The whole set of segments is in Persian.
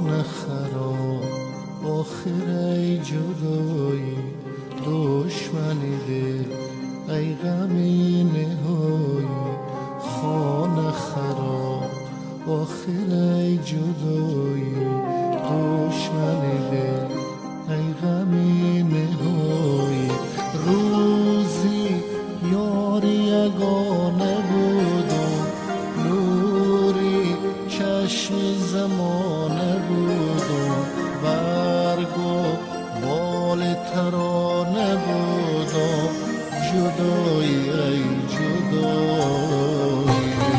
خانه خراب آخر ای جدایی دشمنی دل ای غمی نهایی خانه خراب آخر ای جدایی دشمنی دل ای غمی نهایی روزی یاری یگانه بودم نوری چشمی زمانه بودم برگ و بال ترانه بودم جدایی ای جدایی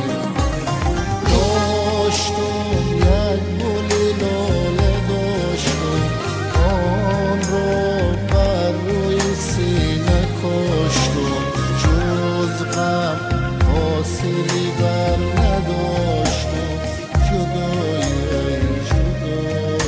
داشتم یک گلی لاله داشتم آن را بر روی سینه کاشتم جز غم حاصلی بر نداشتم جدایی ای جدایی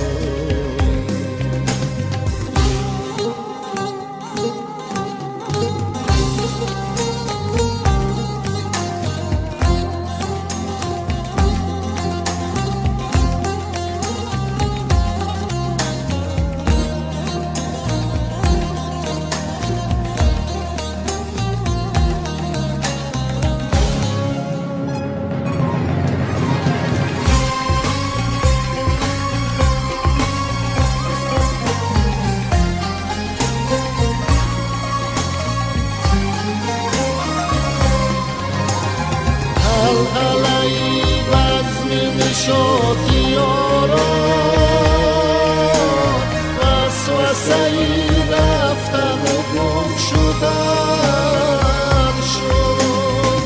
هلهله‌ای بزم نشاطی یاران وسوسه‌ای رفتن و گم شدن شد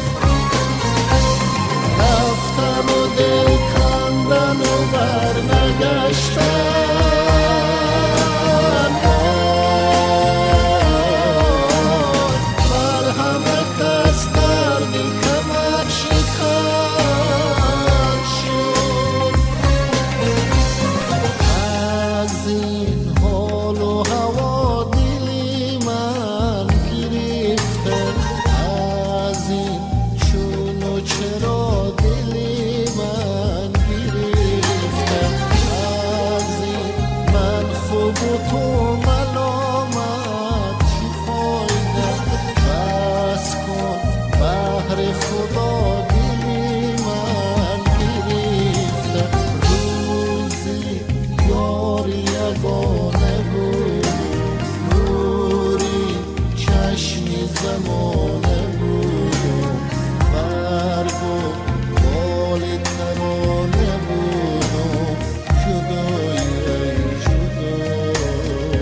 رفتن و دل کندن و برنگشتن بر همه کس دردی کمر از این حال و هوا دلی من گرفته از این چون و چرا دلی من گرفته از این من خوب و تو ملامت چی فایده بس کن بهر خدا دلی من گرفته روزی یاری یگانه بود نوری چشمی زمانه بود برگ و بال ترانه بود جدایی ای جدایی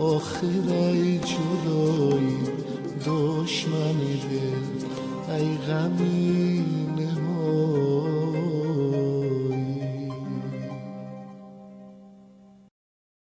آخر ای جدایی دشمن دل ای غمی